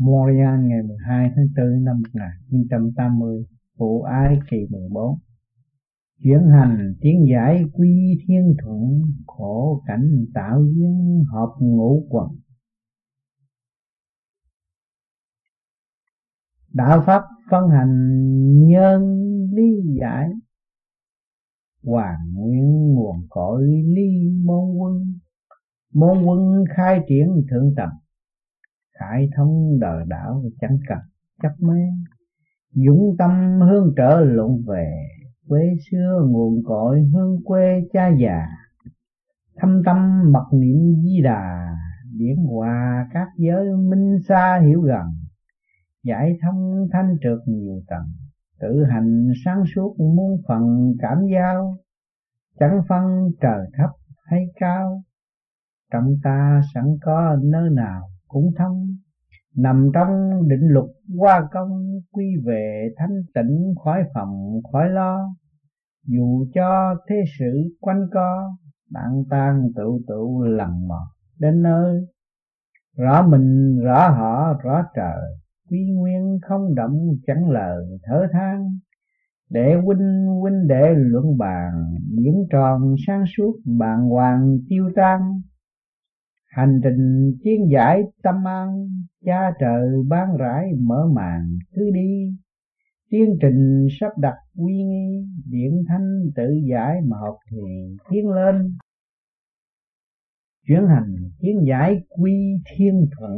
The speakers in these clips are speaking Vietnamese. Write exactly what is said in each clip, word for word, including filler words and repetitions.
Montreal ngày mười hai tháng tư năm một nghìn chín trăm tám mươi, Phụ Ái kỳ mười bốn. Chuyển hành tiến giải quy thiên thuận, khổ cảnh tạo duyên hợp ngũ quần. Đạo pháp phân hành nhân lý giải, hoàn nguyên nguồn cội ly môn quân. Môn quân khai triển thượng tầng, khải thông đời đạo chẳng cần chấp mê. Dũng tâm hướng trở lộn về, quê xưa nguồn cội hương quê cha già. Thâm tâm mật niệm Di Đà, điển hòa các giới minh xa hiểu gần. Giải thông thanh trượt nhiều tầng, tự hành sáng suốt muôn phần cảm giao. Chẳng phân trời thấp hay cao, trong ta sẵn có nơi nào cũng thông. Nằm trong định luật hoa công, quy về thanh tịnh khỏi phòng khỏi lo. Dù cho thế sự quanh co, đặng tan tự tự lần mò đến nơi. Rõ mình rõ họ rõ trời, quy nguyên không động chẳng lời thở than. Để huynh huynh đệ luận bàn, diễn tròn sáng suốt bàng hoàng tiêu tan. Hành trình tiến giải tâm an, cha trời ban rãi mở màn cứ đi. Tiến trình sắp đặt uy nghi, điện thanh tự giải mà học thì tiến lên. Chuyển hành tiến giải quy thiên thuận.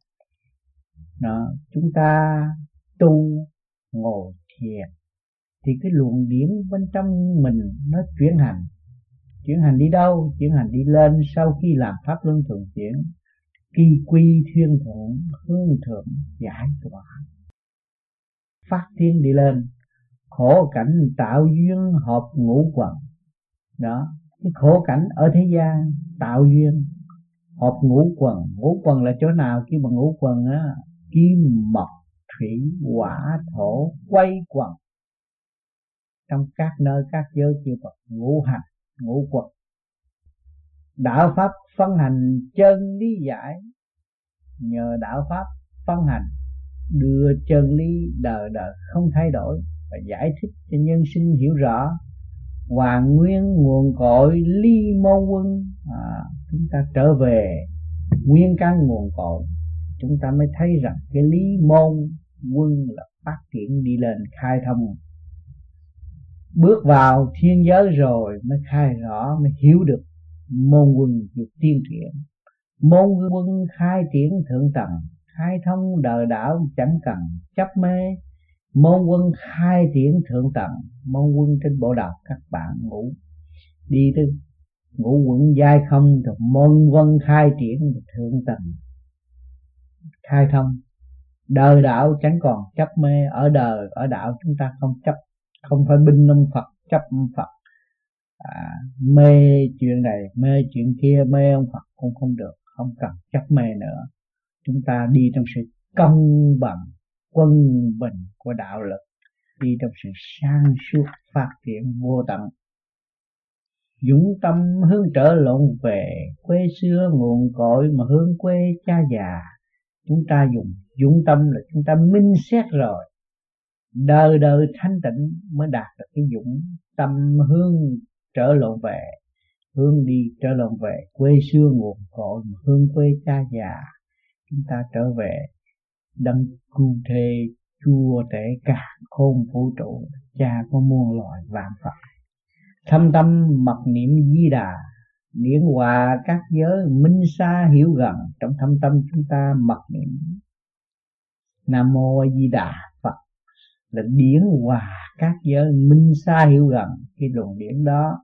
Đó, chúng ta tu ngồi thiền thì cái luồng điển bên trong mình nó chuyển hành. Chuyển hành đi đâu? Chuyển hành đi lên sau khi làm pháp luân thường chuyển. Kỳ quy thiên thuận, hương thượng giải tỏa, phát triển đi lên. Khổ cảnh tạo duyên hợp ngũ quần. Đó, cái khổ cảnh ở thế gian tạo duyên hợp ngũ quần. Ngũ quần là chỗ nào? Khi mà ngũ quần á, kim mộc thủy hỏa thổ quay quần. Trong các nơi các giới chư Phật ngũ hành ngũ quần. Đạo pháp phân hành chân lý giải, nhờ đạo pháp phân hành đưa chân lý đời đời không thay đổi và giải thích cho nhân sinh hiểu rõ. Hoàn nguyên nguồn cội ly môn quân. À, chúng ta trở về nguyên căn nguồn cội, chúng ta mới thấy rằng cái lý môn quân là phát triển đi lên khai thông. Bước vào thiên giới rồi mới khai rõ, mới hiểu được môn quân được tiên triển. Môn quân khai triển thượng tầng, khai thông đời đạo chẳng cần chấp mê. Môn quân khai triển thượng tầng, môn quân trên bộ đạo các bạn ngủ đi tới ngũ quẩn giai không, rồi môn quân khai triển thượng tầng khai thông. Đời đạo chẳng còn chấp mê. Ở đời ở đạo chúng ta không chấp, không phải binh ông Phật chấp ông Phật. À, mê chuyện này mê chuyện kia, mê ông Phật cũng không được, không cần chấp mê nữa. Chúng ta đi trong sự công bằng quân bình của đạo lực, đi trong sự sang suốt phát triển vô tận. Dũng tâm hướng trở lộn về, quê xưa nguồn cội mà hướng quê cha già. Chúng ta dùng dũng tâm là chúng ta minh xét rồi, đời đời thanh tịnh mới đạt được cái dũng tâm hướng trở lộn về. Hướng đi trở lộn về quê xưa nguồn cội mà hướng quê cha già. Chúng ta trở về đấng cưu thê chua tể cả khôn vũ trụ, cha của muôn loài vạn Phật. Thâm tâm mật niệm Di Đà, điển hòa các giới minh xa hiểu gần. Trong thâm tâm chúng ta mật niệm Nam Mô A Di Đà Phật là điển hòa các giới minh xa hiểu gần. Cái luồng điển đó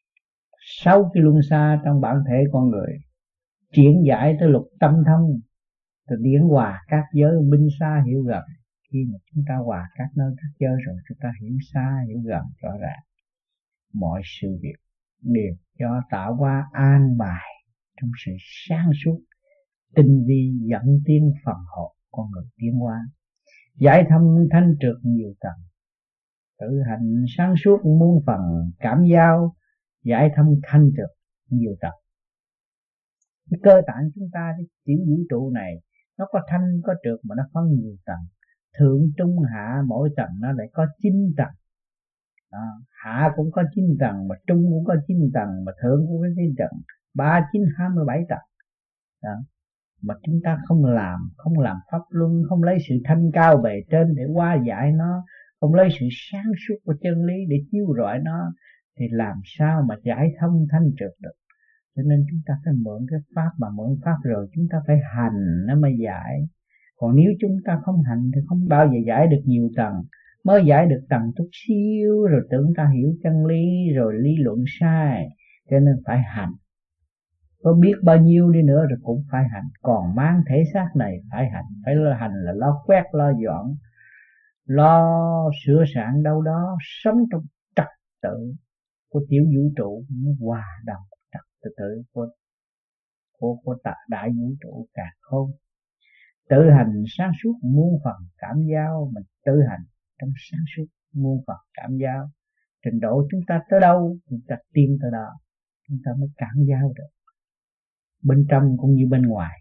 sau cái luân xa trong bản thể con người triển giải tới lục tâm thông, từ điển hòa các giới minh xa hiểu gần. Khi mà chúng ta hòa các nơi các giới rồi, chúng ta hiểu xa hiểu gần rõ ràng. Mọi sự việc đều cho tạo hóa an bài trong sự sáng suốt tinh vi dẫn tiến phần hồn con người tiến hóa. Giải thông thanh trượt nhiều tầng, tự hành sáng suốt muôn phần cảm giao. Giải thông thanh trượt nhiều tầng. Cái cơ tạng chúng ta, cái tiểu vũ trụ này Nó có thanh có trượt mà nó phân nhiều tầng. Thượng trung hạ mỗi tầng nó lại có chín tầng. Đó. Hạ cũng có chín tầng, mà trung cũng có chín tầng, mà thượng cũng có chín tầng, ba chín hai mươi bảy tầng. Đó. Mà chúng ta không làm, không làm pháp luân, không lấy sự thanh cao bề trên để hóa giải nó, không lấy sự sáng suốt của chân lý để chiếu rọi nó, thì làm sao mà giải thông thanh trượt được. Cho nên chúng ta phải mượn cái pháp, mà mượn pháp rồi chúng ta phải hành nó mới giải. Còn nếu chúng ta không hành thì không bao giờ giải được nhiều tầng. Mới giải được tầng chút xíu rồi tưởng ta hiểu chân lý, rồi lý luận sai. Cho nên phải hành. Có biết bao nhiêu đi nữa rồi cũng phải hành. Còn mang thể xác này phải hành. Phải lo hành là lo quét, lo dọn, lo sửa soạn đâu đó, sống trong trật tự của tiểu vũ trụ, nó hòa đồng trật tự của của của đại vũ trụ cả không. Tự hành sáng suốt muôn phần cảm giao, mình tự hành trong sáng suốt muôn phần cảm giao. Trình độ chúng ta tới đâu chúng ta tiến tới đó, chúng ta mới cảm giao được. Bên trong cũng như bên ngoài,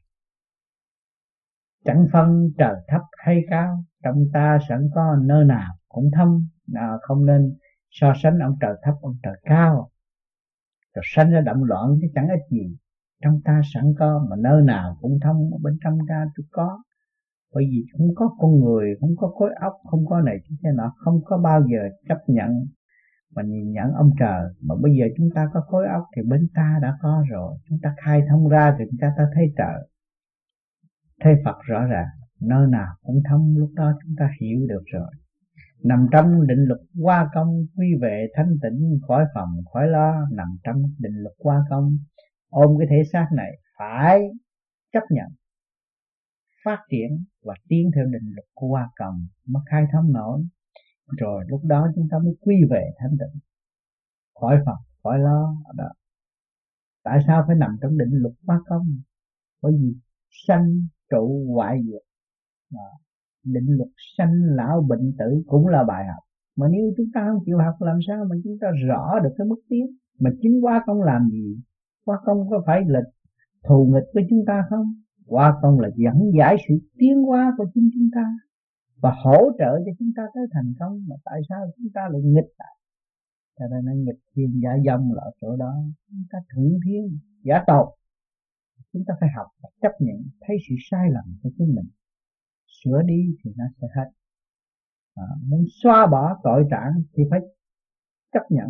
chẳng phân trời thấp hay cao, trong ta sẵn có nơi nào cũng thâm. À, không nên so sánh ông trời thấp ông trời cao, rồi sanh ra động loạn chứ chẳng ích gì. Trong ta sẵn có, mà nơi nào cũng thông, ở bên trong ta tôi có. Bởi vì không có con người, không có khối óc, không có này thế nọ, không có bao giờ chấp nhận mà nhìn nhận ông trời. Mà bây giờ chúng ta có khối óc thì bên ta đã có rồi, chúng ta khai thông ra thì chúng ta, ta thấy trời, thấy Phật rõ ràng, nơi nào cũng thông. Lúc đó chúng ta hiểu được rồi. Nằm trong định luật hoa công, quy về thanh tịnh, khỏi phòng khỏi lo. Nằm trong định luật hoa công, ôm cái thể xác này phải chấp nhận, phát triển và tiến theo định luật của hoa công mới khai thông nổi. Rồi lúc đó chúng ta mới quy về thanh tịnh, khỏi phòng khỏi lo đó. Tại sao phải nằm trong định luật hoa công? Bởi vì sanh trụ hoại diệt, định luật sanh lão bệnh tử cũng là bài học. Mà nếu chúng ta không chịu học, làm sao mà chúng ta rõ được cái mức tiến? Mà chính hoa công làm gì? Hoa công có phải là thù nghịch với chúng ta không? Hoa công là dẫn giải sự tiến hóa của chính chúng ta và hỗ trợ cho chúng ta tới thành công. Mà tại sao chúng ta lại nghịch lại? Cho nên nó nghịch thiên giả dâm là ở chỗ đó. Chúng ta thượng thiên giả tộc. Chúng ta phải học và chấp nhận, thấy sự sai lầm của chính mình, sửa đi thì nó sẽ hết. À, muốn xóa bỏ tội trạng thì phải chấp nhận,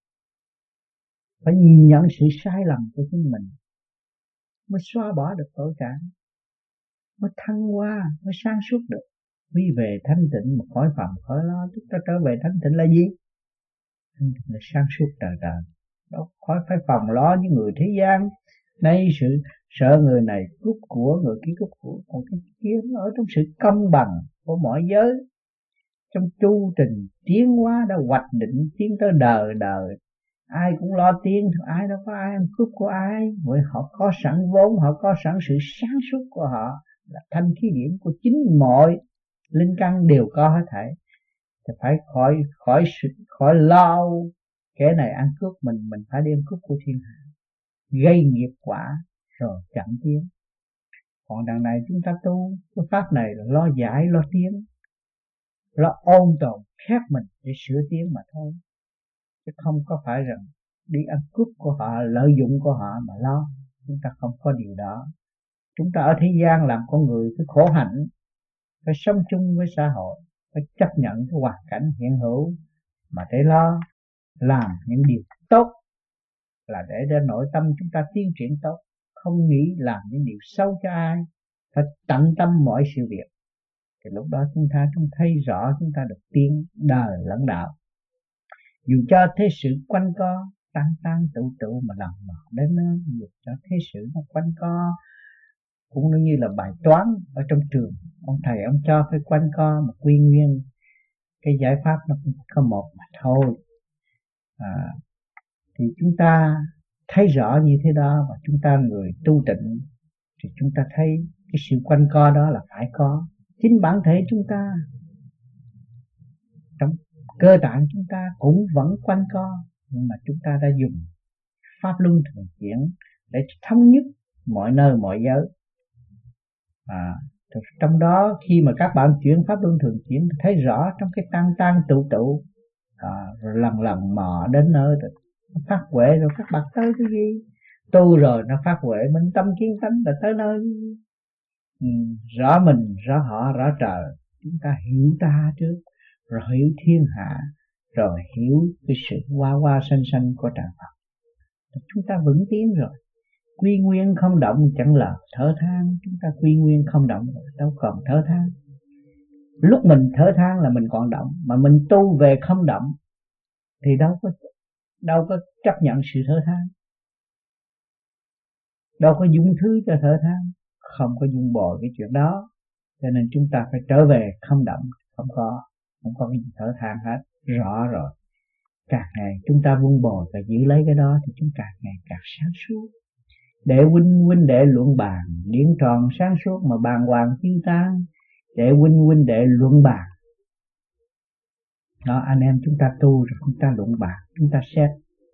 phải nhìn nhận sự sai lầm của chính mình, mới xóa bỏ được tội trạng, mới thăng hoa, mới sáng suốt được. Quy về thanh tịnh mà khỏi phạm khỏi lo. Chúng ta trở về thanh tịnh là gì? Thanh tịnh là sáng suốt trời trời. Đó, khỏi phải phòng lo với người thế gian. Nay sự sợ người này cướp của, người kia cướp của, còn cái kia nó ở trong sự công bằng của mọi giới. Trong chu trình tiến hóa đã hoạch định tiến tới đời đời. Ai cũng lo tiến, ai đâu có ai ăn cướp của ai. Bởi họ có sẵn vốn, họ có sẵn sự sáng suốt của họ, là thanh khí điển của chính mọi linh căn đều có hết thảy. Thì phải khỏi khỏi khỏi lo kẻ này ăn cướp mình, mình phải đi ăn cướp của thiên hạ, gây nghiệp quả rồi chậm tiến. Còn đằng này chúng ta tu cái pháp này là lo giải, lo tiến, lo ôn tồn khép mình để sửa tiến mà thôi, chứ không có phải rằng đi ăn cướp của họ, lợi dụng của họ mà lo. Chúng ta không có điều đó. Chúng ta ở thế gian làm con người phải khổ hạnh, phải sống chung với xã hội, phải chấp nhận cái hoàn cảnh hiện hữu mà để lo làm những điều tốt, là để cho nội tâm chúng ta tiến triển tốt, không nghĩ làm những điều xấu cho ai, phải tận tâm mọi sự việc. Thì lúc đó chúng ta chúng thấy rõ chúng ta được tiến đời lẫn đạo. Dù cho thế sự quanh co tan tan tụ tụ mà lòng mò đến nó, dù cho thế sự nó quanh co cũng như là bài toán ở trong trường, ông thầy ông cho phải quanh co mà quy nguyên, cái giải pháp nó cũng có một mà thôi. À, thì chúng ta thấy rõ như thế đó, và chúng ta người tu tịnh thì chúng ta thấy cái sự quanh co đó là phải có. Chính bản thể chúng ta, trong cơ tạng chúng ta cũng vẫn quanh co, nhưng mà chúng ta đã dùng pháp luân thường chuyển để thống nhất mọi nơi mọi giới. À, trong đó khi mà các bạn chuyển pháp luân thường chuyển thấy rõ trong cái tăng tăng tụ tụ, à, rồi lần lần mò đến nơi rồi nó phát huệ, rồi các bạn tới cái gì tu rồi nó phát huệ, minh tâm kiến tánh là tới nơi. Ừ, rõ mình rõ họ rõ trời, chúng ta hiểu ta trước rồi hiểu thiên hạ, rồi hiểu cái sự hoa hoa xanh xanh của trời Phật, chúng ta vững tiến rồi. Quy nguyên không động chẳng là thở than, chúng ta quy nguyên không động rồi đâu còn thở than. Lúc mình thở than là mình còn động, mà mình tu về không động thì đâu có đâu có chấp nhận sự thở than, đâu có dung thứ cho thở than, không có dung bồi cái chuyện đó. Cho nên chúng ta phải trở về không động, không có không có cái gì thở than hết. Rõ rồi, càng ngày chúng ta vun bồi và giữ lấy cái đó thì chúng càng ngày càng sáng suốt. Để huynh huynh đệ luận bàn, điển tròn sáng suốt mà bàn hoàng tiêu tan. Để huynh huynh đệ luận bàn. Đó, anh em chúng ta tu rồi chúng ta luận bàn, chúng ta xét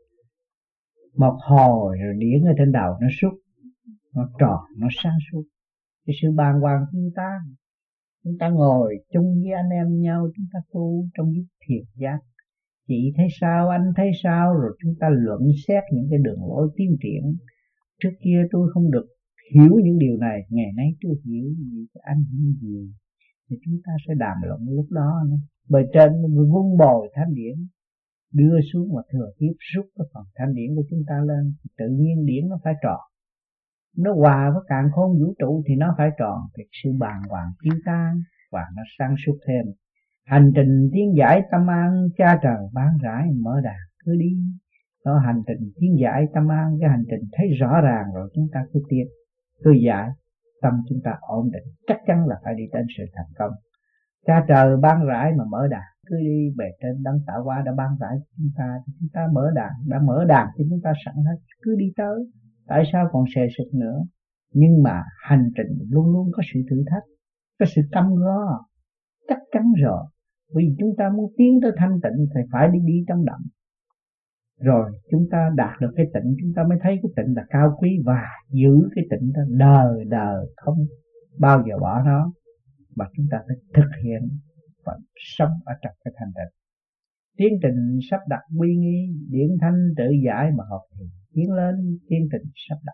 một hồi rồi điển ở trên đầu nó suốt, nó tròn, nó sáng suốt. Cái sự bàn hoàng tiêu tan. Chúng ta ngồi chung với anh em nhau, chúng ta tu trong cái thiền giác. Chị thấy sao, anh thấy sao, rồi chúng ta luận xét những cái đường lối tiến triển. Trước kia tôi không được hiểu những điều này, ngày nay tôi hiểu gì, anh hiểu gì, thì chúng ta sẽ đàm luận lúc đó nữa. Bề trên mình vun bồi thánh điển, đưa xuống mà thừa tiếp rút cái phần thánh điển của chúng ta lên, tự nhiên điển nó phải tròn. Nó hòa với càn khôn vũ trụ thì nó phải tròn, thì sự bàn hoàng tiêu tan và nó sáng suốt thêm. Hành trình tiến giải tâm an, cha trời ban rãi mở đàn cứ đi. Đó, hành trình tiến giải tâm an, cái hành trình thấy rõ ràng rồi chúng ta cứ tiến, cứ giải, tâm chúng ta ổn định, chắc chắn là phải đi đến sự thành công. Cha trời ban rãi mà mở đàn cứ đi, bề trên đấng tạo hóa đã ban rãi chúng ta, thì chúng ta mở đàn, đã mở đàn thì chúng ta sẵn hết, cứ đi tới. Tại sao còn xề xụt nữa? Nhưng mà hành trình luôn luôn có sự thử thách, có sự cam go, chắc chắn rồi. Vì chúng ta muốn tiến tới thanh tịnh thì phải đi đi trong động. Rồi chúng ta đạt được cái tịnh, chúng ta mới thấy cái tịnh là cao quý, và giữ cái tịnh đó đời đời không bao giờ bỏ nó, mà chúng ta phải thực hiện và sống ở trong cái thanh tịnh. Tiến trình sắp đặt quy nghi, điển thanh tự giải mà hợp thì tiến lên tiến trình sắp đặt.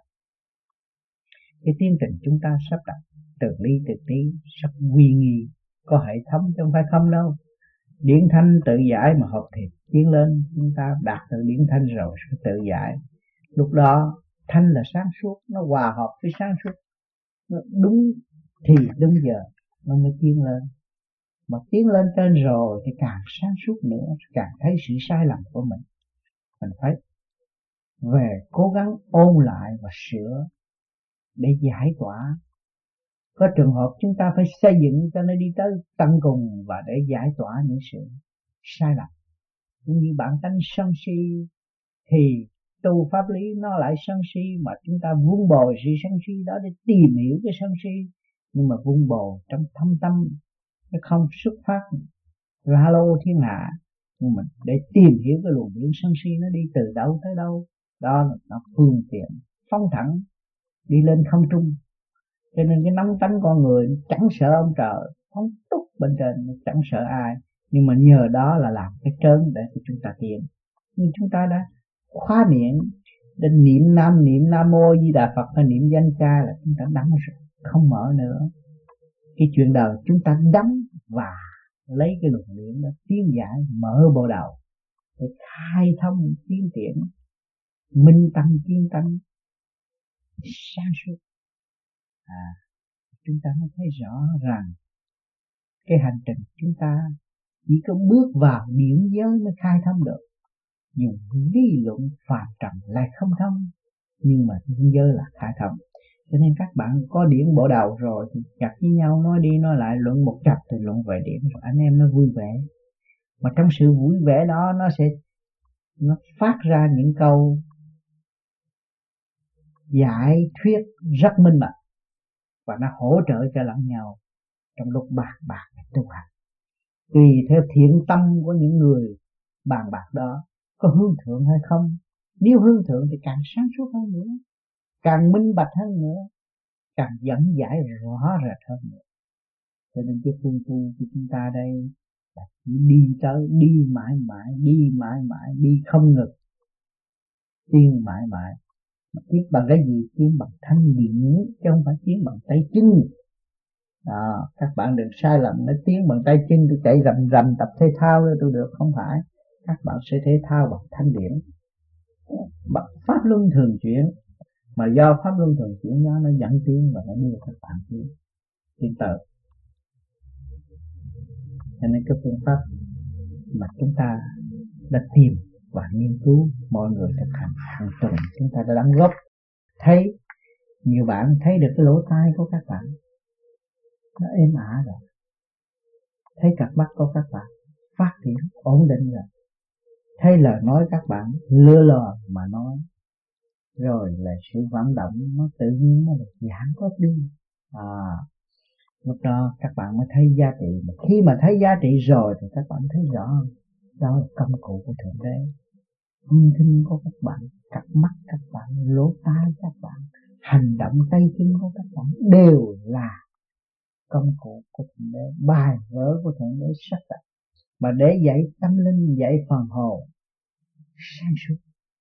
Cái tiến trình chúng ta sắp đặt từ ly từ tí, sắp quy nghi, có hệ thống chứ không phải không đâu. Điển thanh tự giải mà hợp thì tiến lên, chúng ta đạt được điển thanh rồi sẽ tự giải. Lúc đó thanh là sáng suốt, nó hòa hợp với sáng suốt, nó đúng thì đúng giờ nó mới tiến lên. Mà tiến lên trên rồi thì càng sáng suốt nữa, càng thấy sự sai lầm của mình. Mình phải về cố gắng ôn lại và sửa để giải tỏa. Có trường hợp chúng ta phải xây dựng cho nó đi tới tận cùng và để giải tỏa những sự sai lầm. Cũng như bản tánh sân si thì tu pháp lý nó lại sân si, mà chúng ta vun bồi sự sân si đó để tìm hiểu cái sân si. Nhưng mà vun bồi trong thâm tâm, nó không xuất phát la lô thiên hạ, nhưng mà để tìm hiểu cái luồng điển sân si nó đi từ đâu tới đâu. Đó là nó phương tiện phóng thẳng đi lên không trung. Cho nên cái nóng tánh con người chẳng sợ ông trời, phóng túc bên trên, nó chẳng sợ ai. Nhưng mà nhờ đó là làm cái trớn để cho chúng ta tiến. Nhưng chúng ta đã khóa miệng để niệm nam niệm nam mô di đà Phật hay niệm danh cha là chúng ta đóng rồi, không mở nữa. Cái chuyện đời chúng ta đóng và lấy cái luồng điển đó tiến giải, mở bộ đầu để khai thông tiến triển, minh tâm kiến tánh, sáng suốt. À, chúng ta mới thấy rõ rằng cái hành trình chúng ta chỉ có bước vào điển giới mới khai thông được. Dùng lý luận phàm trần lại không thông, nhưng mà điển giới là khai thông. Cho nên các bạn có điển bộ đầu rồi thì gặp với nhau nói đi nói lại, luận một chập thì luận về điển, rồi anh em nó vui vẻ. Mà trong sự vui vẻ đó nó sẽ nó phát ra những câu giải thuyết rất minh bạch, và nó hỗ trợ cho lẫn nhau trong lúc bàn bạc tu hành. Tùy theo thiện tâm của những người bàn bạc đó có hướng thượng hay không. Nếu hướng thượng thì càng sáng suốt hơn nữa, càng minh bạch hơn nữa. càng dẫn giải rõ rệt hơn nữa. Cho nên cái phương tu của chúng ta đây là chỉ đi tới, đi mãi mãi, đi mãi mãi, đi không ngừng, tiến mãi mãi. Mà tiến bằng cái gì? Tiến bằng thanh điển, chứ không phải tiến bằng tay chân. À, các bạn đừng sai lầm nói tiến bằng tay chân tôi chạy rầm rầm tập thể thao đó tôi được, không phải. Các bạn sẽ thể thao bằng thanh điển, bằng pháp luân thường chuyển, mà do pháp luân thường chuyển đó nó dẫn tiến và nó đưa các bạn tiến tiến tới. Cho nên cái phương pháp mà chúng ta đã tìm và nghiên cứu, mọi người thực hành hàng tuần, chúng ta đã đóng góp. Thấy nhiều bạn thấy được cái lỗ tai của các bạn nó êm ả rồi, thấy cặp mắt của các bạn phát triển ổn định rồi, thấy lời nói các bạn lưa lờ mà nói, rồi là sự vận động nó tự nhiên nó được giảm bớt đi. À, lúc đó các bạn mới thấy giá trị. Mà khi mà thấy giá trị rồi thì các bạn thấy rõ đó là công cụ của Thượng Đế. Âm thanh của các bạn, cặp mắt các bạn, lỗ tai các bạn, hành động tay chân của các bạn đều là công cụ của Thượng Đế, bài vở của Thượng Đế sắp đặt mà để dạy tâm linh, dạy phần hồn sáng suốt.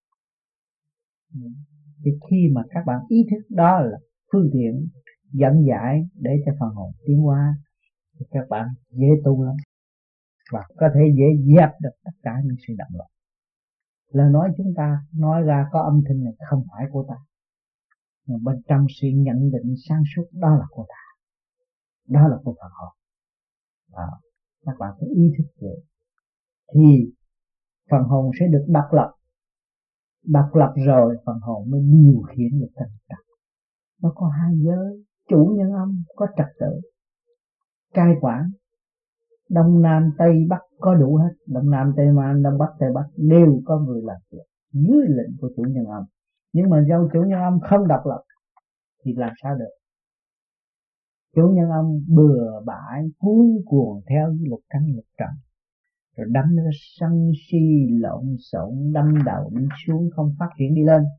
Thì khi mà các bạn ý thức đó là phương tiện dẫn giải để cho phần hồn tiến hóa thì các bạn dễ tu lắm và có thể dễ dẹp được tất cả những sự động loạn. Lời nói chúng ta nói ra có âm thanh này không phải của ta, nhưng bên trong sự nhận định sáng suốt đó là của ta, đó là của phần hồn. À, các bạn phải ý thức được thì phần hồn sẽ được độc lập. Độc lập rồi phần hồn mới điều khiển được tất cả. Nó có hai giới, chủ nhân âm, có trật tự, cai quản, đông nam tây bắc có đủ hết. Đông nam tây nam, đông bắc tây bắc đều có người làm việc dưới lệnh của chủ nhân âm. Nhưng mà do chủ nhân âm không độc lập thì làm sao được? Chủ nhân âm bừa bãi cuốn cuồng theo lục căn lục trần, rồi đâm nó sân si lộn xộn, đâm đầu đi xuống, không phát triển đi lên,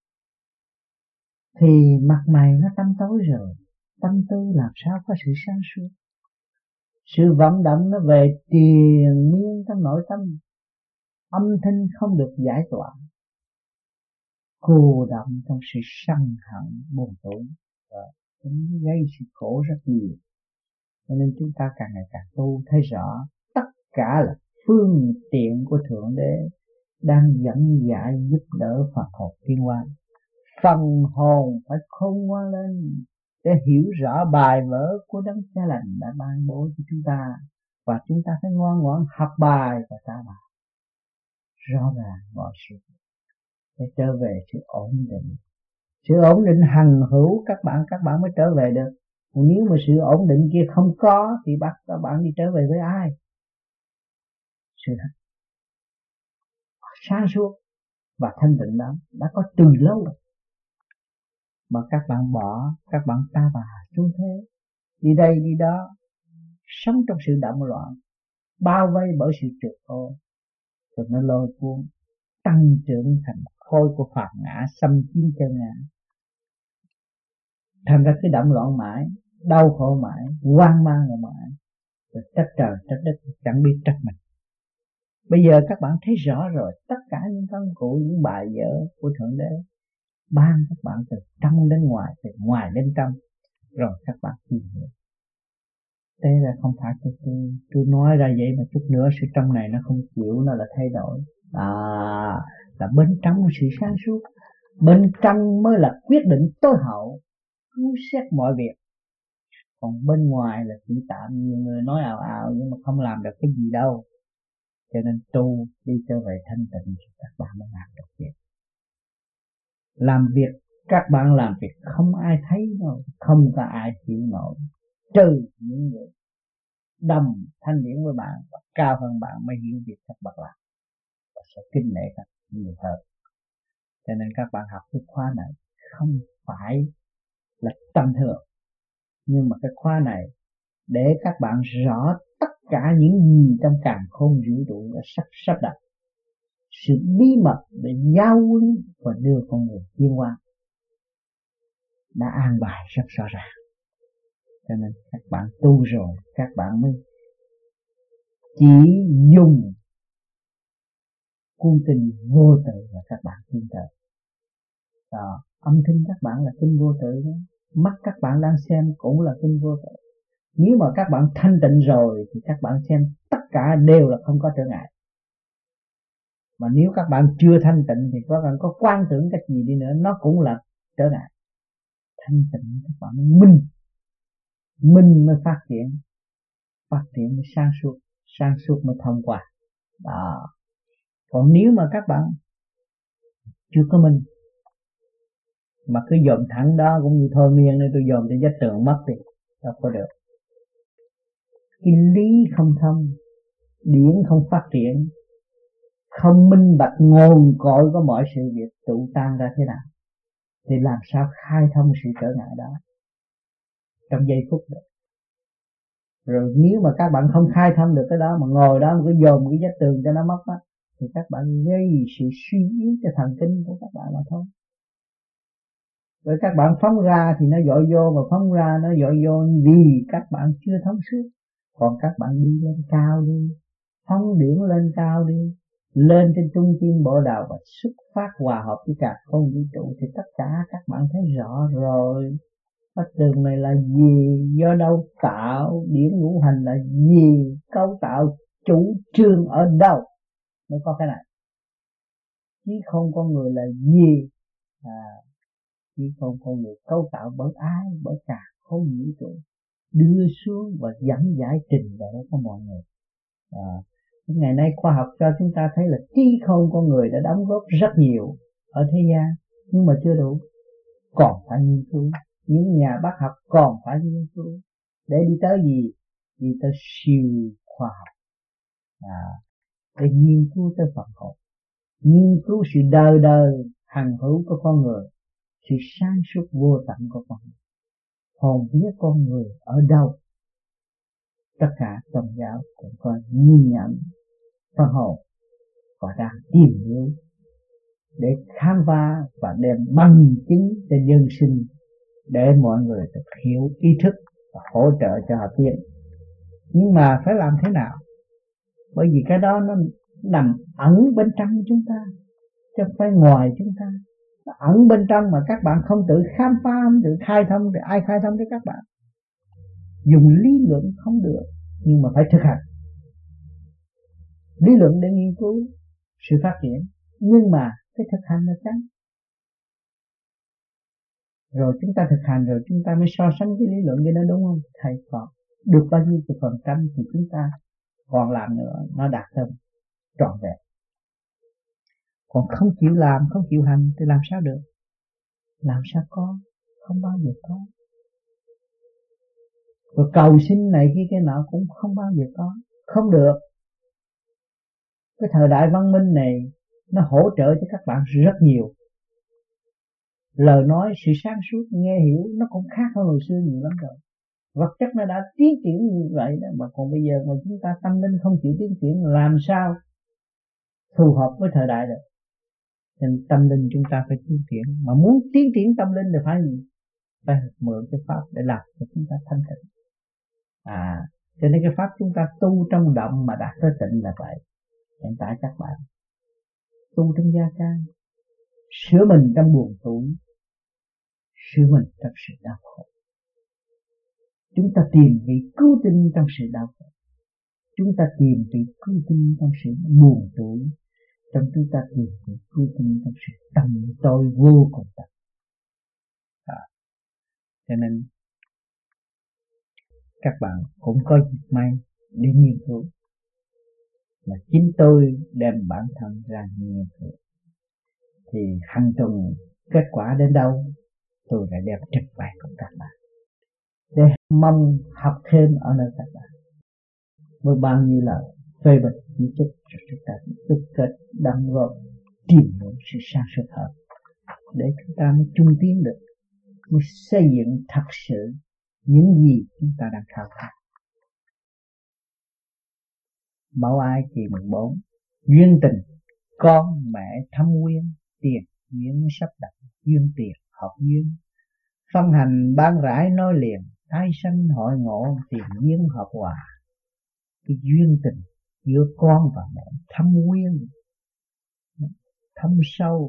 thì mặt mày nó tăm tối rồi, tâm tư làm sao có sự sáng suốt. Sự vận động nó về triền miên trong nội tâm, âm thanh không được giải tỏa, cô động trong sự sân hận buồn tủi, nó gây sự khổ rất nhiều. Cho nên chúng ta càng ngày càng tu thấy rõ tất cả là phương tiện của Thượng Đế đang dẫn dạy giúp đỡ phần hồn tiến hóa. Phần hồn phải khôn ngoan lên để hiểu rõ bài vở của Đấng Cha Lành đã ban bố cho chúng ta, và chúng ta phải ngoan ngoãn học bài và trả bài rõ ràng mọi sự để trở về sự ổn định. Sự ổn định hằng hữu các bạn các bạn mới trở về được. Nếu mà sự ổn định kia không có thì bắt các bạn đi trở về với ai? Sự thật sáng suốt và thanh tịnh đó đã có từ lâu rồi, mà các bạn bỏ, các bạn ta bà xuống thế, đi đây đi đó, sống trong sự động loạn, bao vây bởi sự trượt ô, rồi nó lôi cuốn tăng trưởng thành khối của phạt ngã, xâm chiếm chân ngã. Thành ra cứ động loạn mãi, đau khổ mãi, hoang mang mãi, rồi trách trời trách đất, chẳng biết trách mình. Bây giờ các bạn thấy rõ rồi, tất cả những công cụ, những bài vở của Thượng Đế ban các bạn từ trong đến ngoài, từ ngoài đến trong, rồi các bạn tìm hiểu. Thế là không phải tôi, tôi, tôi nói ra vậy mà chút nữa sự trong này nó không chịu, nó là thay đổi. À, là bên trong sự sáng suốt, bên trong mới là quyết định tối hậu, cứu xét mọi việc. Còn bên ngoài là chỉ tạm, nhiều người nói ào ào nhưng mà không làm được cái gì đâu. Cho nên tu đi trở về thanh tịnh thì các bạn mới làm được việc. Làm việc các bạn làm việc không ai thấy đâu, không có ai chịu nổi, trừ những người đồng thanh điển với bạn và cao hơn bạn mới hiểu việc các bạn làm và sẽ kính nể các nhiều hơn. Cho nên các bạn học cái khóa này không phải là tầm thường, nhưng mà cái khóa này để các bạn rõ tất cả những gì trong càn khôn vũ trụ đã sắp sắp đặt, sự bí mật để giao huấn và đưa con người tiến hóa. đã an bài rất rõ ràng. Cho nên các bạn tu rồi, các bạn mới chỉ dùng cuốn kinh vô tự và các bạn tin tưởng. Đó, âm thanh các bạn là kinh vô tự đó. Mắt các bạn đang xem cũng là kinh vô tự. Nếu mà các bạn thanh tịnh rồi thì các bạn xem tất cả đều là không có trở ngại. Mà nếu các bạn chưa thanh tịnh thì các bạn có quan tưởng cách gì đi nữa nó cũng là trở ngại. Thanh tịnh các bạn minh, minh mới phát triển, phát triển mới sáng suốt, sáng suốt mới thông qua. Đó. Còn nếu mà các bạn chưa có minh mà cứ dòm thẳng đó cũng như thôi miên nên tôi dòm trên vách tường mất thì đâu có được. Cái lý không thông, điển không phát triển, không minh bạch nguồn cội của mọi sự việc tụ tan ra thế nào thì làm sao khai thông sự trở ngại đó trong giây phút được. Rồi nếu mà các bạn không khai thông được cái đó mà ngồi đó mà cứ dồn cái vách tường cho nó mất á thì các bạn gây sự suy yếu cho thần kinh của các bạn mà thôi. Rồi các bạn phóng ra thì nó dội vô, mà phóng ra nó dội vô vì các bạn chưa thông suốt. Còn các bạn đi lên cao đi, phóng điển lên cao đi, lên trên trung tâm bộ đạo và xuất phát hòa hợp với cả không vũ trụ thì tất cả các bạn thấy rõ rồi. Vách tường này là gì, do đâu tạo, điển ngũ hành là gì, cấu tạo chủ trương ở đâu mới có cái này. Chứ không con người là gì, à, chứ không con người cấu tạo bởi ai, bởi cả không vũ trụ đưa xuống và dẫn giải trình độ của mọi người. À, ngày nay khoa học cho chúng ta thấy là trí không con người đã đóng góp rất nhiều ở thế gian, nhưng mà chưa đủ, còn phải nghiên cứu. Những nhà bác học còn phải nghiên cứu để đi tới gì? Đi tới siêu khoa học, à, để nghiên cứu tới Phật học, nghiên cứu sự đời đời hằng hữu của con người, sự sáng suốt vô tận của con người, hồn vía con người ở đâu. Tất cả tôn giáo cũng có nhìn nhận phần hồn và đang tìm hiểu để khám phá và đem bằng chứng cho nhân sinh để mọi người được hiểu ý thức và hỗ trợ cho họ tiến. Nhưng mà phải làm thế nào? Bởi vì cái đó nó nằm ẩn bên trong chúng ta, chứ không phải ngoài chúng ta. Nó ẩn bên trong mà các bạn không tự khám phá, không tự khai thông thì ai khai thông cho các bạn? Dùng lý luận không được, nhưng mà phải thực hành. Lý luận để nghiên cứu sự phát triển, nhưng mà cái thực hành là chánh. Rồi chúng ta thực hành rồi chúng ta mới so sánh cái lý luận với nó, đúng không? Thầy còn được bao nhiêu phần trăm thì chúng ta còn làm nữa, nó đạt hơn trọn vẹn. Còn không chịu làm, không chịu hành thì làm sao được? Làm sao có? Không bao giờ có. Rồi cầu xin này kia cái nọ cũng không bao giờ có, không được. Cái thời đại văn minh này nó hỗ trợ cho các bạn rất nhiều. Lời nói, sự sáng suốt, nghe hiểu nó cũng khác hơn hồi xưa nhiều lắm rồi. Vật chất nó đã tiến triển như vậy đó, mà còn bây giờ mà chúng ta tâm linh không chịu tiến triển, làm sao phù hợp với thời đại được? Nên tâm linh chúng ta phải tiến triển. Mà muốn tiến triển tâm linh thì phải gì? Phải mượn cái pháp để làm cho chúng ta thanh tịnh. À, cho nên cái pháp chúng ta tu trong động mà đạt tới tịnh là vậy. Hiện tại các bạn tu trong gia can, sửa mình trong buồn tuổi, sửa mình trong sự đau khổ. Chúng ta tìm vị cứu tinh trong sự đau khổ, chúng ta tìm vị cứu tinh trong sự buồn tuổi, trong chúng ta tìm vị cứu tinh trong sự tâm tối vô cùng tận. À, cho nên các bạn cũng có dịp may để nghiên cứu, mà chính tôi đem bản thân ra nghiên cứu thì hành trùng kết quả đến đâu tôi đã đem trực bày cùng các bạn để mong học thêm ở nơi các bạn. Với bao nhiêu lời phê bình chỉ trích rồi chúng ta đúc kết đóng góp tìm hiểu sự sáng suốt hơn để chúng ta mới trung tiến được, mới xây dựng thật sự những gì chúng ta đang khao khát. Mẫu ai kỳ mười bốn, duyên tình con mẹ thâm quyến, tiền duyên sắp đặt, duyên tiền hợp duyên, Phân hành ban rãi nói liền, tái sanh hội ngộ tiền duyên hợp hòa. Cái duyên tình giữa con và mẹ thâm quyên, thâm sâu,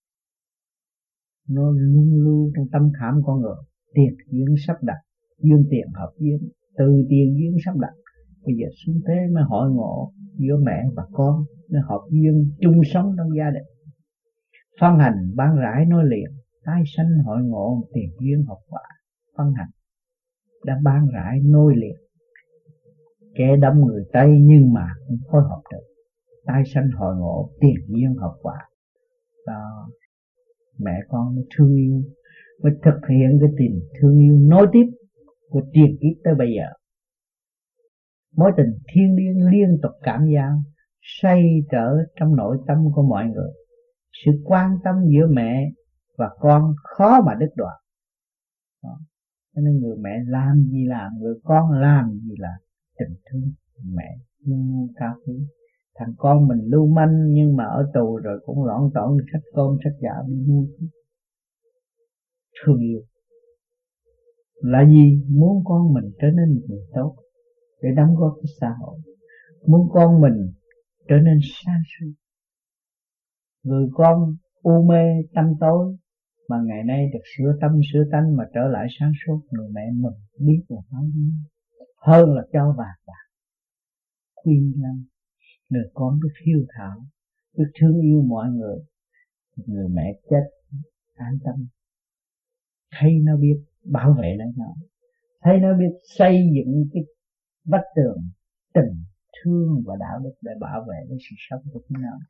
nó luôn luôn trong tâm khảm con người. Tiền duyên sắp đặt, duyên tiền hợp duyên, từ tiền duyên sắp đặt. Bây giờ xuống thế mới hội ngộ giữa mẹ và con, nó hợp duyên chung sống trong gia đình. Phân hành ban rãi nói liền, tái sanh hội ngộ tiền duyên hợp hòa. Phân hành đã ban rãi nối liền, kẻ đâm người Tây nhưng mà cũng phối hợp được, tái sanh hội ngộ tiền duyên hợp hòa. Đó, mẹ con mới thương yêu, mới thực hiện cái tình thương yêu nối tiếp của tiền kiếp tới bây giờ. Mối tình thiên liêng liên tục cảm giao, xoay trở trong nội tâm của mọi người. Sự quan tâm giữa mẹ và con khó mà đứt đoạn. Đó. Cho nên người mẹ làm gì làm, người con làm gì làm. Tình thương mẹ luôn cao quý. Thằng con mình lưu manh nhưng mà ở tù rồi cũng lỏn tỏn sách con sách gạo đi nuôi. Thương yêu là gì? Muốn con mình trở nên một người tốt để đóng góp cho xã hội. Muốn con mình trở nên sáng suốt. Người con u mê tâm tối mà ngày nay được sửa tâm sửa tánh mà trở lại sáng suốt, người mẹ mừng biết là nói gì hơn là cho vàng bạc. Quy lắm, người con biết hiếu thảo, biết thương yêu mọi người. Người mẹ chết an tâm, thấy nó biết bảo vệ lấy nó, thấy nó biết xây dựng cái vách tường tình thương và đạo đức để bảo vệ cái sự sống của chúng nó.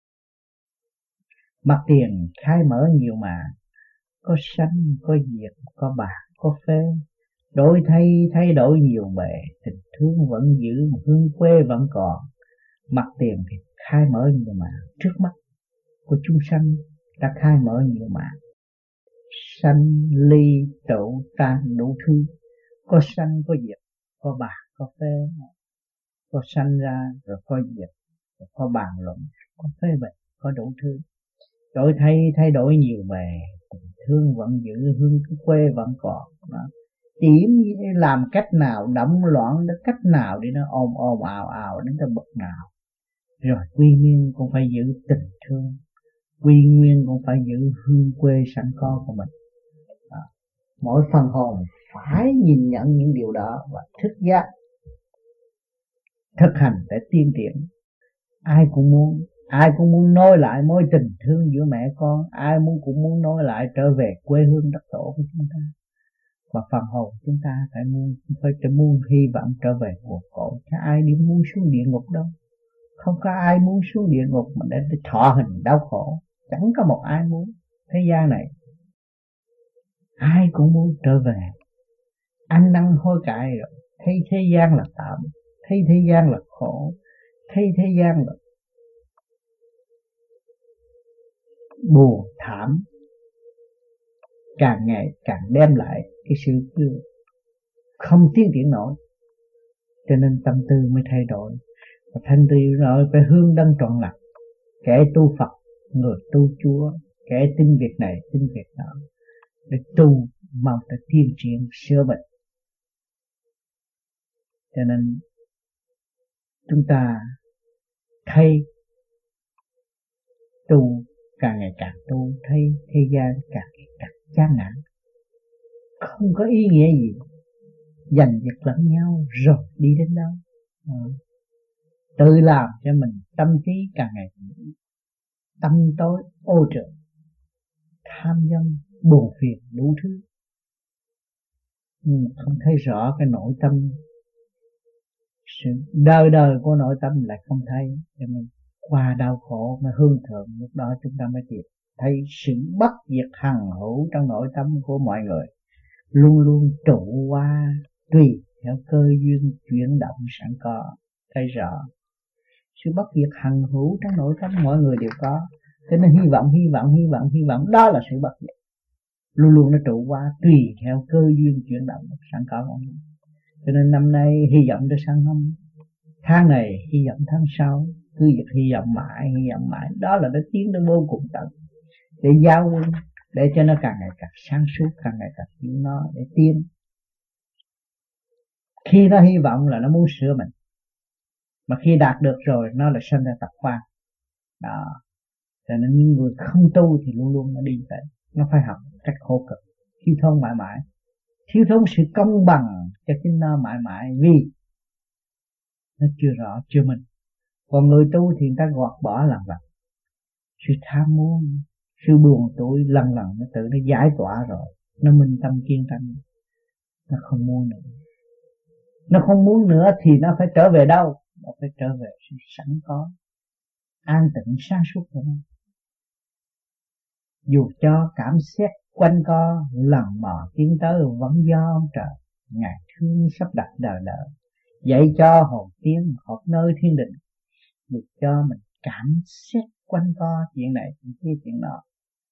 Mặt tiền khai mở nhiều mà, có sanh, có diệt, có bạc, có phê, đổi thay thay đổi nhiều bề, tình thương vẫn giữ, hương quê vẫn còn. Mặt tiền thì khai mở nhiều mà, trước mắt của chúng sanh đã khai mở nhiều mà. Sanh ly tụ tan đủ thứ, có sanh có diệt, có bạc có phê, có sanh ra rồi có diệt, rồi có bàn luận, có phê bình, có đủ thứ. Đổi thay thay đổi nhiều bề, tình thương vẫn giữ, hương quê vẫn còn. Đó. Điểm làm cách nào đậm loạn đến cách nào để nó ồn ồn ào ào đến tới bậc nào. Rồi quy nguyên cũng phải giữ tình thương, quy nguyên cũng phải giữ hương quê sẵn có của mình. Đó. Mỗi phần hồn phải nhìn nhận những điều đó và thức giác, thực hành để tiên triển. Ai cũng muốn, ai cũng muốn nối lại mối tình thương giữa mẹ con, ai muốn cũng muốn nối lại trở về quê hương đất tổ của chúng ta. Và phần hồn chúng ta phải muốn, phải muốn hy vọng trở về nguồn cội. Chứ ai đi muốn xuống địa ngục đâu. Không có ai muốn xuống địa ngục mà để thọ hình đau khổ. Chẳng có một ai muốn. Thế gian này ai cũng muốn trở về. Ăn năn hối cải rồi, thấy thế gian là tạm, thấy thế gian là khổ, thấy thế gian là buồn thảm, càng ngày càng đem lại cái sự không tiến triển nổi. Cho nên tâm tư mới thay đổi, và thanh tư rồi phải hướng đấng trọn lành. Kẻ tu Phật, người tu Chúa, kẻ tin việc này tin việc đó, để tu mong tới tiến triển sửa bệnh. Cho nên chúng ta thấy tu càng ngày càng tu, thấy thế gian càng ngày càng chán nản, không có ý nghĩa gì, giành giật lẫn nhau rồi đi đến đâu. À, tự làm cho mình tâm trí càng ngày tâm tối ô trượt, tham dâm buồn phiền đủ thứ, nhưng không thấy rõ cái nội tâm, sự đời đời của nội tâm lại không thấy. Cho nên qua đau khổ mới hương thượng, lúc đó chúng ta mới tìm thấy sự bất diệt hằng hữu trong nội tâm của mọi người, luôn luôn trụ qua tùy theo cơ duyên chuyển động sẵn có. Thấy rõ sự bất diệt hằng hữu trong nội tâm mọi người đều có. Cho nên hy vọng, hy vọng, hy vọng, hy vọng đó là sự bất diệt, luôn luôn nó trụ qua tùy theo cơ duyên chuyển động sẵn có mọi người. Cho nên năm nay hy vọng tới sang năm, tháng này hy vọng tháng sau, cứ việc hy vọng mãi, hy vọng mãi. Đó là nó tiến tới vô cùng tận, để giáo quân để cho nó càng ngày càng sáng suốt, càng ngày càng hiểu nó để tiến. Khi nó hy vọng là nó muốn sửa mình, mà khi đạt được rồi nó lại sinh ra tập quan đó. Cho nên những người không tu thì luôn luôn nó đi vậy, nó phải học cách khổ cực, thiếu thốn mãi mãi, thiếu thốn sự công bằng cho chính nó mãi mãi, vì nó chưa rõ chưa minh. Còn người tu thì người ta gọt bỏ lần lần sự tham muốn, sự buồn tủi, lần lần nó tự nó giải tỏa rồi, nó minh tâm kiên tâm, nó không muốn nữa. Nó không muốn nữa thì nó phải trở về đâu? Nó phải trở về sự sẵn có, an tịnh sáng suốt của nó. Dù cho cảm xét quanh co, lần mò tiến tới vẫn do ông trời, Ngài thương sắp đặt đời đời, dạy cho hồn tiến học nơi thiên định. Dù cho mình cảm xét quanh co chuyện này chuyện kia chuyện nọ,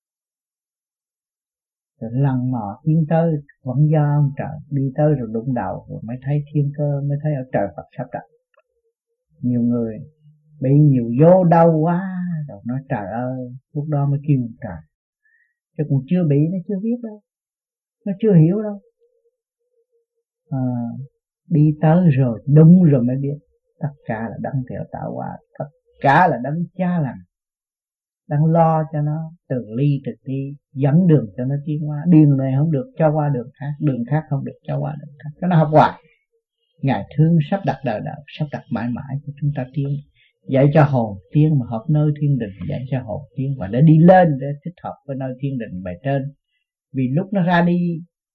rồi lần mò tiến tới vẫn do ông trời, đi tới rồi đụng đầu rồi mới thấy thiên cơ, mới thấy ở trời Phật sắp đặt. Nhiều người bị nhiều vô đau quá rồi nói trời ơi, lúc đó mới kêu trời, chứ còn chưa bị nó chưa biết đâu, nó chưa hiểu đâu. À, đi tới rồi đúng rồi mới biết tất cả là đấng theo tạo hóa, tất cả là đấng cha lành, đang lo cho nó từng ly từng tí, dẫn đường cho nó tiến hóa. Đường này không được cho qua đường khác, đường khác không được cho qua đường khác, cho nó học hoài. Ngài thương sắp đặt đời đời, sắp đặt mãi mãi cho chúng ta tiến, dạy cho hồn tiến mà hợp nơi thiên đình, dạy cho hồn tiến và để đi lên, để thích hợp với nơi thiên đình bề trên. Vì lúc nó ra đi,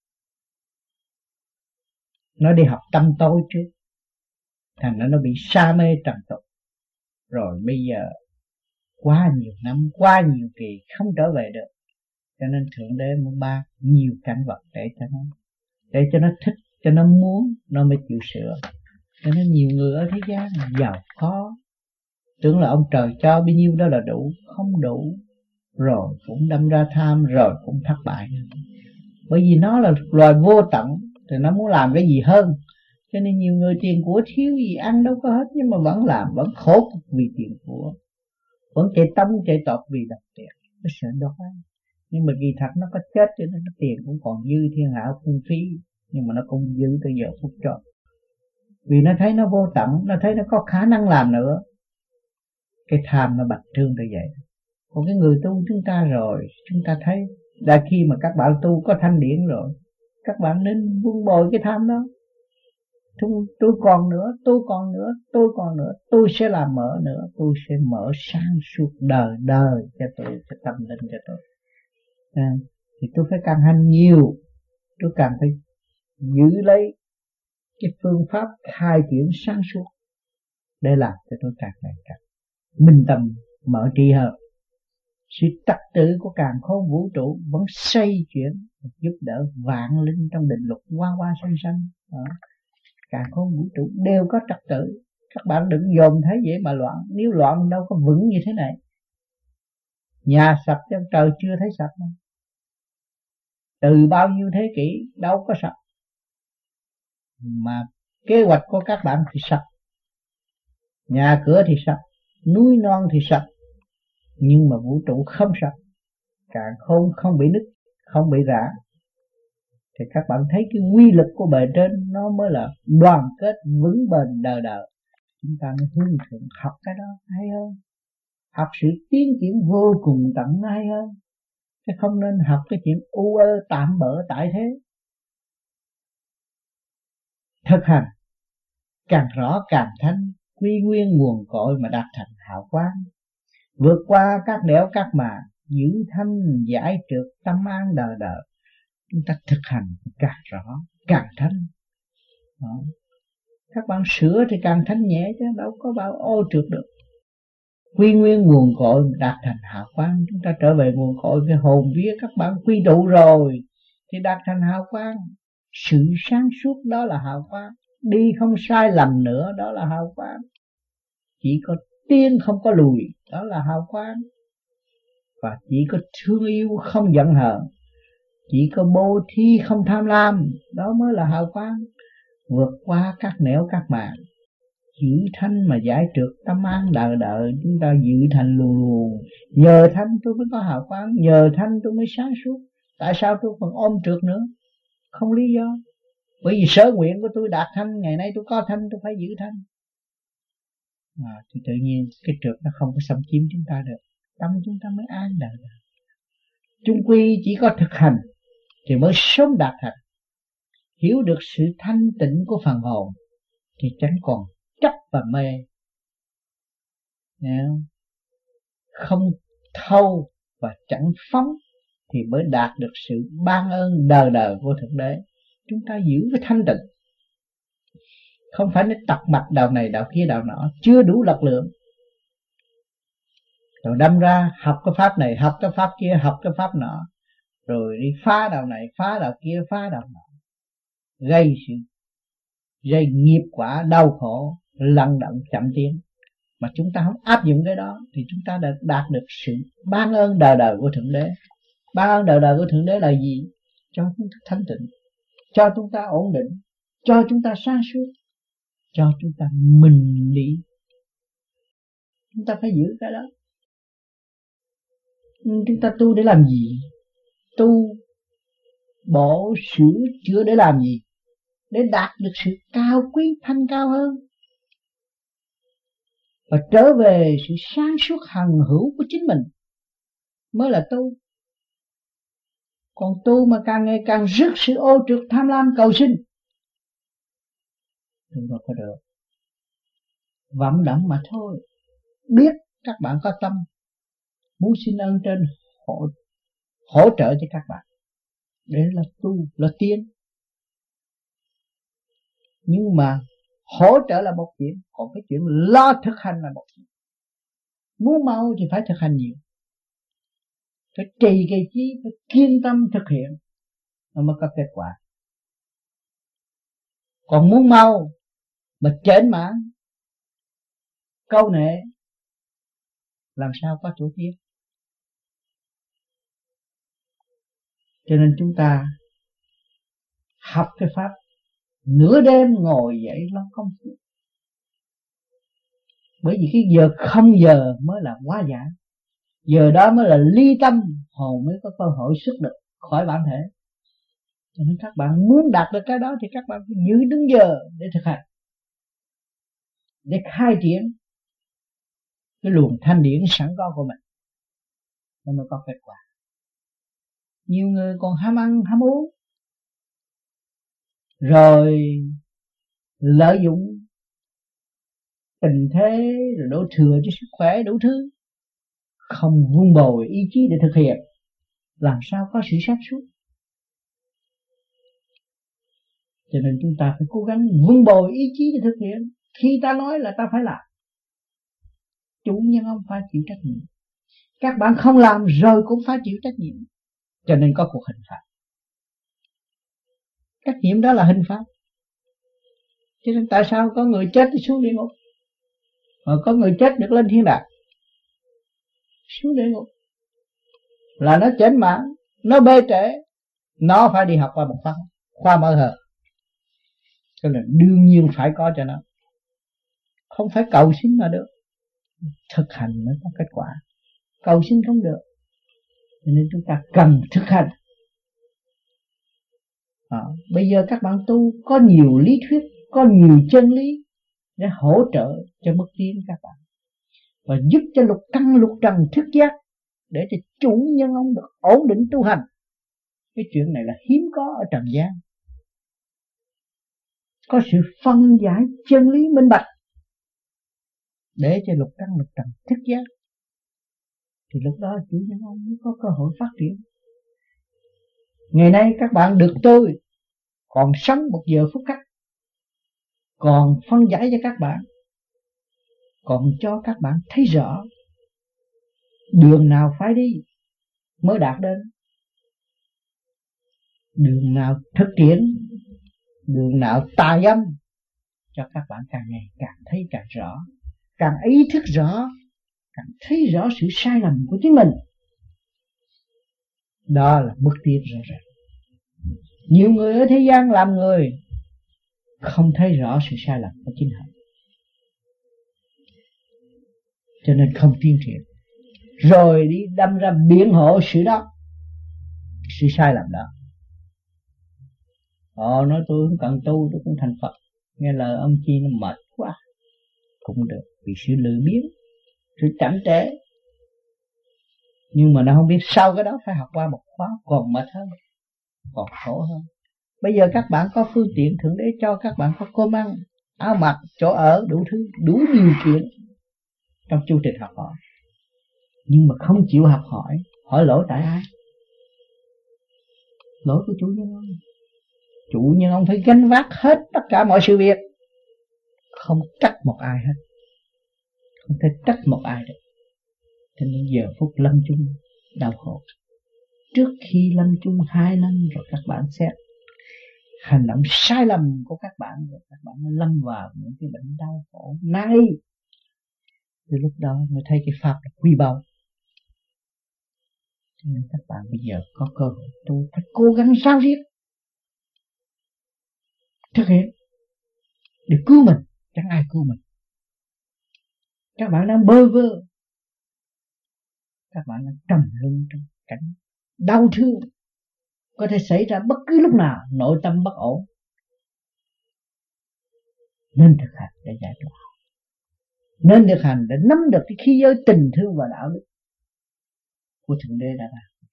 nó đi học tâm tối trước, thành ra nó bị sa mê trần tục, rồi bây giờ quá nhiều năm, quá nhiều kỳ không trở về được, cho nên Thượng Đế muốn ban nhiều cảnh vật để cho nó, để cho nó thích, cho nó muốn, nó mới chịu sửa. Cho nên nhiều người ở thế gian giàu có, tưởng là ông trời cho bao nhiêu đó là đủ, không đủ, rồi cũng đâm ra tham, rồi cũng thất bại. Bởi vì nó là loài vô tận thì nó muốn làm cái gì hơn. Cho nên nhiều người tiền của thiếu gì ăn đâu có hết, nhưng mà vẫn làm, vẫn khổ cực vì tiền của, vẫn chạy tông chạy tọt vì đồng tiền, nó sợ đói. Nhưng mà kỳ thật nó có chết cho nên cái tiền cũng còn dư, thiên hạ phung phí, nhưng mà nó cũng dư tới giờ phút chót. Vì nó thấy nó vô tận, nó thấy nó có khả năng làm nữa, cái tham nó bạch trương tới vậy. Còn cái người tu chúng ta rồi, chúng ta thấy đã khi mà các bạn tu có thanh điển rồi, các bạn nên buông bồi cái tham đó. Tôi, tôi còn nữa, tôi còn nữa, tôi còn nữa, tôi sẽ làm mở nữa, tôi sẽ mở sáng suốt đời đời cho tôi, cho tâm linh cho tôi. À, thì tôi phải càng hành nhiều, tôi càng phải giữ lấy cái phương pháp khai triển sáng suốt để làm cho tôi càng ngày càng minh tâm mở trí hơn. Sự trật tự của càn khôn vũ trụ vẫn xoay chuyển, giúp đỡ vạn linh trong định luật hoa hoa xanh xanh. Càn khôn vũ trụ đều có trật tự. Các bạn đừng dồn thấy vậy mà loạn, nếu loạn đâu có vững như thế này. Nhà sập trong trời chưa thấy sập đâu. Từ bao nhiêu thế kỷ đâu có sập, mà kế hoạch của các bạn thì sập, nhà cửa thì sập, núi non thì sập, nhưng mà vũ trụ không sập, càn khôn không bị nứt, không bị rã. Thì các bạn thấy cái quy lực của bề trên nó mới là đoàn kết vững bền đời đời. Chúng ta mới hướng thượng học cái đó hay hơn, học sự tiến triển vô cùng tận hay hơn, chứ không nên học cái chuyện u ơ tạm bỡ tại thế. Thực hành càng rõ càng thanh, quy nguyên nguồn cội mà đạt thành hào quang, vượt qua các đẽo các màn, giữ thanh giải trượt tâm an đời đời. Chúng ta thực hành càng rõ càng thanh đó. Các bạn sửa thì càng thanh nhẹ chứ đâu có bao ô trượt được. Quy nguyên nguồn cội đạt thành hào quang, chúng ta trở về nguồn cội, cái hồn vía các bạn quy tụ rồi thì đạt thành hào quang. Sự sáng suốt đó là hào quang, đi không sai lầm nữa đó là hào quang. Chỉ có tiến không có lùi đó là hào quang. Và chỉ có thương yêu không giận hờn, chỉ có bố thí không tham lam, đó mới là hào quang. Vượt qua các nẻo các màn, giữ thanh mà giải trượt tâm an đời đời. Chúng ta giữ thanh luôn luôn. Nhờ thanh tôi mới có hào quang, nhờ thanh tôi mới sáng suốt. Tại sao tôi còn ôm trượt nữa? Không lý do. Bởi vì sở nguyện của tôi đạt thanh, ngày nay tôi có thanh, tôi phải giữ thanh. À, thì tự nhiên cái trượt nó không có xâm chiếm chúng ta được, tâm chúng ta mới an đời đời. Chung quy chỉ có thực hành thì mới sớm đạt thành. Hiểu được sự thanh tịnh của phần hồn thì chẳng còn chấp và mê. Không thâu và chẳng phóng thì mới đạt được sự ban ơn đời đời của Thượng Đế. Chúng ta giữ cái thanh tịnh, không phải nó tặc mặt đạo này đạo kia đạo nọ, chưa đủ lực lượng rồi đâm ra học cái pháp này, học cái pháp kia, học cái pháp nọ, rồi đi phá đạo này, phá đạo kia, phá đạo nọ, gây sự gây nghiệp quả đau khổ, lận đận chậm tiến. Mà chúng ta không áp dụng cái đó thì chúng ta đã đạt được sự ban ơn đời đời của Thượng Đế. Ban ơn đời đời của Thượng Đế là gì? Cho chúng ta thanh tịnh, cho chúng ta ổn định, cho chúng ta sáng suốt, cho chúng ta minh lý. Chúng ta phải giữ cái đó. Chúng ta tu để làm gì? Tu bổ sửa chữa để làm gì? Để đạt được sự cao quý thanh cao hơn, và trở về sự sáng suốt hằng hữu của chính mình mới là tu. Còn tu mà càng ngày càng rước sự ô trượt tham lam cầu sinh, không có được. Vọng động mà thôi. Biết các bạn có tâm, muốn xin ơn trên hỗ, hỗ trợ cho các bạn, để là tu, là tiến. Nhưng mà hỗ trợ là một chuyện, còn cái chuyện lo thực hành là một chuyện. Muốn mau thì phải thực hành nhiều, phải trì kỳ chí, phải kiên tâm thực hiện nó mới có kết quả. Còn muốn mau mà chểnh mãn câu nệ, làm sao có chỗ tiến. Cho nên chúng ta học cái pháp, nửa đêm ngồi dậy lo công phu. Bởi vì cái giờ không giờ mới là hóa giải, giờ đó mới là ly tâm, hồn mới có cơ hội xuất được khỏi bản thể. Cho nên các bạn muốn đạt được cái đó thì các bạn phải giữ đúng giờ để thực hành, để khai triển cái luồng thanh điển sẵn có của mình, nó mới có kết quả. Nhiều người còn ham ăn ham uống, rồi lợi dụng tình thế, rồi đổ thừa cho sức khỏe đủ thứ, không vun bồi ý chí để thực hiện, làm sao có sự sáng suốt. Cho nên chúng ta phải cố gắng vun bồi ý chí để thực hiện. Khi ta nói là ta phải làm, chủ nhân ông phải chịu trách nhiệm. Các bạn không làm rồi cũng phải chịu trách nhiệm. Cho nên có cuộc hình phạt. Trách nhiệm đó là hình phạt. Cho nên tại sao có người chết thì xuống địa ngục, mà có người chết được lên thiên đàng? Xuống địa ngục là nó chểnh mãn, nó bê trễ, nó phải đi học qua một khoa khoa mở hờ. Cho nên đương nhiên phải có cho nó, không phải cầu xin mà được. Thực hành mới có kết quả, cầu xin không được. Cho nên chúng ta cần thực hành. À, bây giờ các bạn tu có nhiều lý thuyết, có nhiều chân lý để hỗ trợ cho bước tiến các bạn, và giúp cho lục căn lục trần thức giác, để cho chủ nhân ông được ổn định tu hành. Cái chuyện này là hiếm có ở trần gian. Có sự phân giải chân lý minh bạch để cho lục căn lục trần thức giác, thì lúc đó chủ nhân ông mới có cơ hội phát triển. Ngày nay các bạn được tôi còn sống một giờ phút khắc, còn phân giải cho các bạn, còn cho các bạn thấy rõ đường nào phải đi mới đạt đến, đường nào thực triển, đường nào tà dâm, cho các bạn càng ngày càng thấy càng rõ, càng ý thức rõ, càng thấy rõ sự sai lầm của chính mình. Đó là bước tiến rõ ràng. Nhiều người ở thế gian làm người không thấy rõ sự sai lầm của chính họ, cho nên không tiến triển, rồi đi đâm ra biện hộ sự đó, sự sai lầm đó. Họ nói tôi không cần tu, tôi cũng thành Phật, nghe lời ông chi nó mệt quá, cũng được, vì sự lười biếng, sự chậm trễ. Nhưng mà nó không biết sau cái đó phải học qua một khóa còn mệt hơn, còn khổ hơn. Bây giờ các bạn có phương tiện, Thượng Đế cho các bạn có cơm ăn, áo mặc, chỗ ở, đủ thứ, đủ điều kiện trong chu trình học hỏi. Nhưng mà không chịu học hỏi, hỏi lỗi tại ai? Lỗi của chủ nhân ông. Chủ nhân ông phải gánh vác hết tất cả mọi sự việc, không trách một ai hết, không thể trách một ai được. Cho nên giờ phút lâm chung đau khổ. Trước khi lâm chung hai năm rồi các bạn xét hành động sai lầm của các bạn, rồi các bạn lâm vào những cái bệnh đau khổ. Nay từ lúc đó mới thấy cái pháp là quý báu. Cho nên các bạn bây giờ có cơ hội tu, phải cố gắng rao riết thực hiện để cứu mình, chẳng ai cứu mình. Các bạn đang bơ vơ, các bạn đang trầm luân trong cảnh đau thương, có thể xảy ra bất cứ lúc nào, nội tâm bất ổn. Nên thực hành để giải thoát, nên thực hành để nắm được cái khí giới tình thương và đạo đức của Thượng Đế đã làm.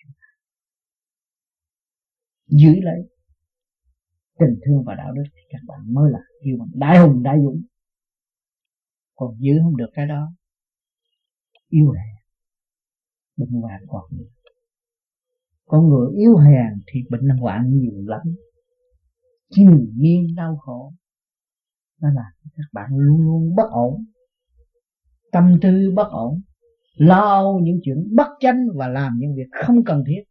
Giữ lấy tình thương và đạo đức thì các bạn mới là kêu bằng đại hùng đại dũng. Còn giữ không được cái đó, yêu hèn, bệnh hoạn còn nhiều. Con người yếu hèn thì bệnh hoạn nhiều lắm, triền miên đau khổ. Nó làm các bạn luôn luôn bất ổn, tâm tư bất ổn, lo âu những chuyện bất chánh và làm những việc không cần thiết,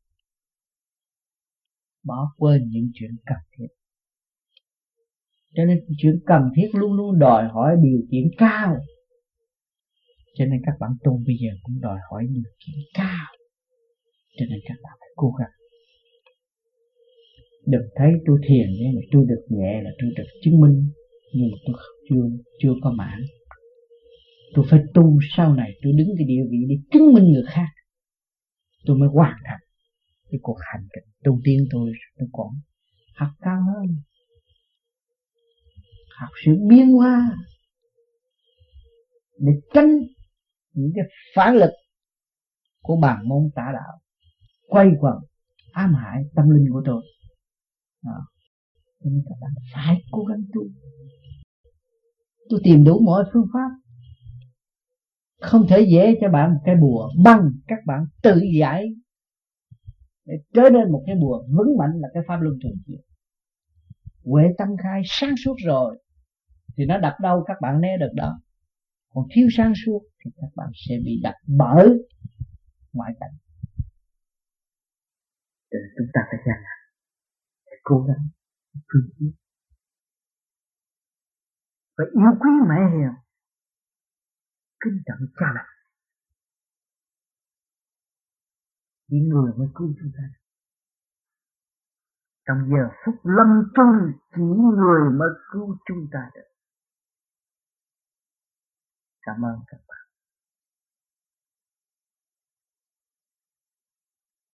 bỏ quên những chuyện cần thiết. Cho nên chuyện cần thiết luôn luôn đòi hỏi điều kiện cao. Cho nên các bạn tu bây giờ cũng đòi hỏi điều kiện cao. Cho nên các bạn phải cố gắng. Đừng thấy tôi thiền nhưng mà tôi được nhẹ là tôi được chứng minh, nhưng mà tôi chưa chưa có mãn. Tôi phải tu sau này, tôi đứng cái địa vị để chứng minh người khác, tôi mới hoàn thành cái cuộc hành trình tu tiên. Tôi tôi còn học cao hơn, học sự biến hóa để tránh những cái phản lực của bản môn tà đạo quay quần ám hại tâm linh của tôi. Đó. Cho nên các bạn phải cố gắng tu. Tôi tìm đủ mọi phương pháp, không thể dễ cho bạn một cái bùa bằng các bạn tự giải để trở nên một cái bùa vững mạnh là cái pháp luân thường chuyển. Huệ tâm khai sáng suốt rồi thì nó đập đâu các bạn né được đó. Còn thiếu sáng suốt thì các bạn sẽ bị đập bởi ngoại cảnh. Cho nên chúng ta phải gian nan, phải cố gắng, phương tiết, phải yêu quý mẹ hiền, kính trọng cha mẹ. Chỉ người mới cứu chúng ta. Trong giờ phút lâm chung chỉ người mới cứu chúng ta được. Cảm ơn các bạn.